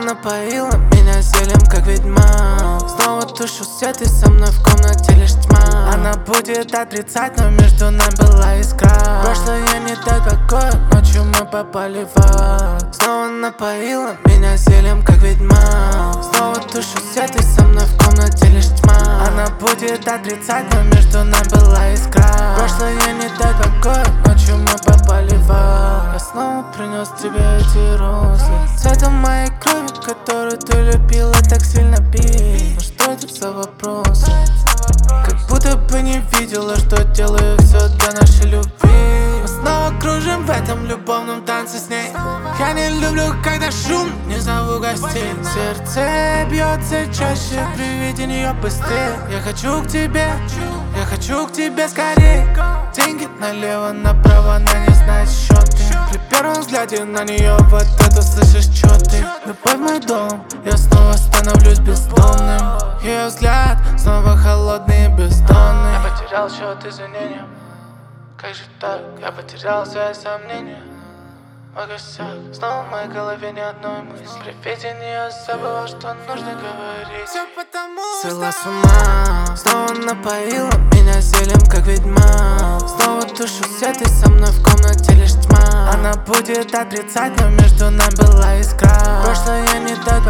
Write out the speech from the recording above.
напоила меня зельем, как ведьма. Снова тушу свет, и со мной в комнате лишь тьма. Она будет отрицать, но между нами была искра. Прошлое не дает покоя, ночью мы попали в ад. Снова напоила меня зельем, как ведьма. Снова тушу свет, и со мной в комнате лишь тьма. Она будет отрицать, но между нами была искра. Прошлое не дает покоя, ночью мы попали в ад. Я снова принес тебе эти розы, цветом моей крови, которую ты любила так сильно пить. Но что это за вопросы? Как будто бы не видела, что делаю все для нашей любви. Мы снова кружим в этом любовном танце с ней. Я не люблю, когда шум, не зову гостей. Сердце бьется чаще при виде нее быстрее. Я хочу к тебе, я хочу к тебе скорее. Деньги налево, направо, она не знает счеты. При первом взгляде на нее вот это слышишь, чё ты. Любовь в мой дом, я снова становлюсь бездомным. Ее взгляд снова холодный и бездонный. Я потерял счет извинениям. Как же так? Я потерял свои сомнения. Мой косяк, снова в моей голове ни одной мысли. При виде нее забыла, что нужно говорить. Все потому свела с ума. Снова напоила меня зельем, как ведьма. Снова тушу свет, и со мной в комнате лишь тьма. Она будет отрицать, но между нами была искра. Прошлое не дает